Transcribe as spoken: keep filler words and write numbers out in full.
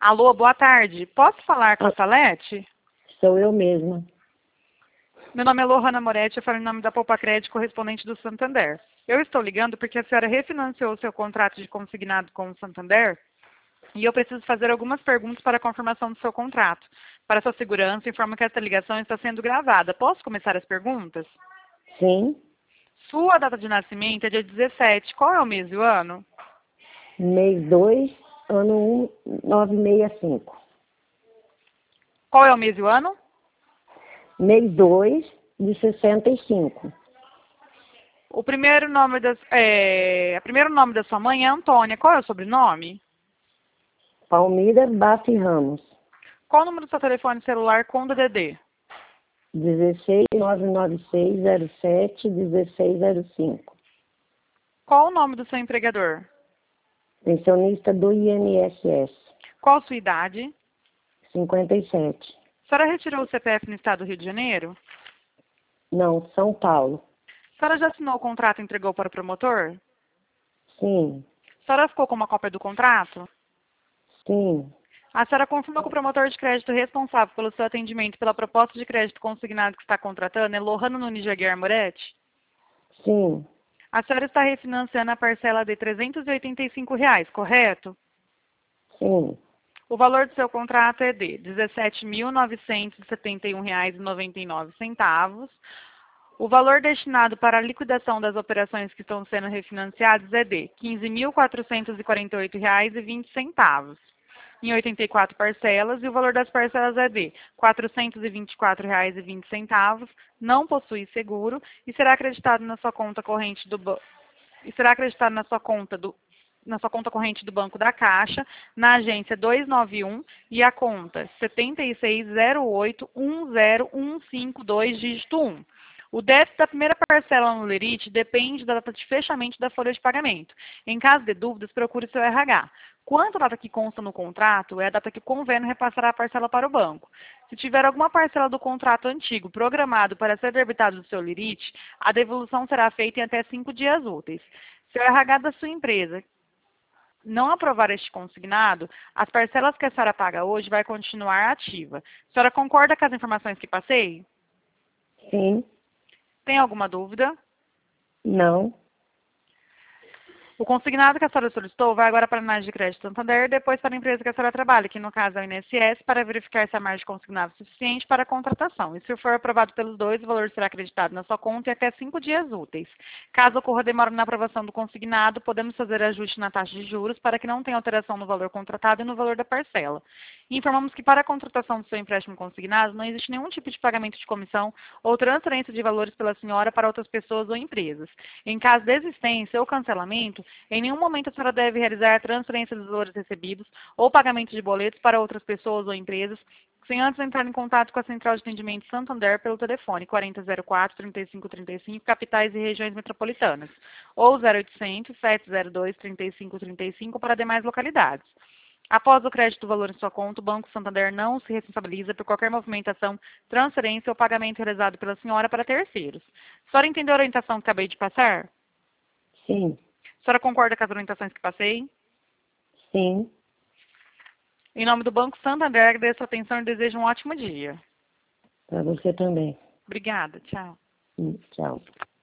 Alô, boa tarde. Posso falar com a Ah, Salete? sou eu mesma. Meu nome é Lohana Moretti, eu falo em nome da Poupa Crédito, correspondente do Santander. Eu estou ligando porque a senhora refinanciou o seu contrato de consignado com o Santander e eu preciso fazer algumas perguntas para a confirmação do seu contrato. Para sua segurança, informo que esta ligação está sendo gravada. Posso começar as perguntas? Sim, Sua data de nascimento é dia dezessete. Qual é o mês e o ano? mês dois, ano um, nove seis cinco. Qual é o mês e o ano? Mês dois, de sessenta e cinco. O primeiro nome da, é, o primeiro nome da sua mãe é Antônia. Qual é o sobrenome? Palmira Baffi Ramos. Qual o número do seu telefone celular com o D D D? dezesseis, nove nove seis, zero sete, dezesseis zero cinco. Qual o nome do seu empregador? Pensionista do I N S S. Qual a sua idade? cinquenta e sete. A senhora retirou o C P F no estado do Rio de Janeiro? Não, São Paulo. A senhora já assinou o contrato e entregou para o promotor? Sim, A senhora ficou com uma cópia do contrato? sim, A senhora confirma que o promotor de crédito responsável pelo seu atendimento e pela proposta de crédito consignado que está contratando é Lohana Nunes de Aguiar Moretti? sim, A senhora está refinanciando a parcela de trezentos e oitenta e cinco reais, correto? sim, O valor do seu contrato é de dezessete mil novecentos e setenta e um reais e noventa e nove centavos. O valor destinado para a liquidação das operações que estão sendo refinanciadas é de quinze mil quatrocentos e quarenta e oito reais e vinte centavos, em oitenta e quatro parcelas, e o valor das parcelas é de quatrocentos e vinte e quatro reais e vinte centavos, não possui seguro e será acreditado na sua conta corrente do banco e será acreditado na sua conta do na sua conta corrente do Banco da Caixa, na agência duzentos e noventa e um e a conta sete seis zero oito um zero um cinco dois, dígito um. O débito da primeira parcela no Lerite depende da data de fechamento da folha de pagamento. Em caso de dúvidas, procure seu R H. Quanto à data que consta no contrato, é a data que o convênio repassará a parcela para o banco. Se tiver alguma parcela do contrato antigo programado para ser debitado do seu Lerite, a devolução será feita em até cinco dias úteis. Se o R H da sua empresa não aprovar este consignado, as parcelas que a senhora paga hoje vai continuar ativa. A senhora concorda com as informações que passei? sim, Tem alguma dúvida? não, O consignado que a senhora solicitou vai agora para a análise de crédito Santander e depois para a empresa que a senhora trabalha, que no caso é o I N S S, para verificar se a margem consignada é suficiente para a contratação. E se for aprovado pelos dois, o valor será acreditado na sua conta em até cinco dias úteis. Caso ocorra demora na aprovação do consignado, podemos fazer ajuste na taxa de juros para que não tenha alteração no valor contratado e no valor da parcela. E informamos que para a contratação do seu empréstimo consignado não existe nenhum tipo de pagamento de comissão ou transferência de valores pela senhora para outras pessoas ou empresas. Em caso de existência ou cancelamento, em nenhum momento a senhora deve realizar a transferência dos valores recebidos ou pagamento de boletos para outras pessoas ou empresas, sem antes entrar em contato com a Central de Atendimento Santander pelo telefone quarenta zero quatro, trinta e cinco trinta e cinco, capitais e regiões metropolitanas, ou zero oitocentos, sete zero dois, trinta e cinco trinta e cinco para demais localidades. Após o crédito do valor em sua conta, o Banco Santander não se responsabiliza por qualquer movimentação, transferência ou pagamento realizado pela senhora para terceiros. A senhora entendeu a orientação que acabei de passar? sim, A senhora concorda com as orientações que passei? sim. Em nome do Banco Santander, agradeço a atenção e desejo um ótimo dia. Para você também. Obrigada, tchau. Hum, Tchau.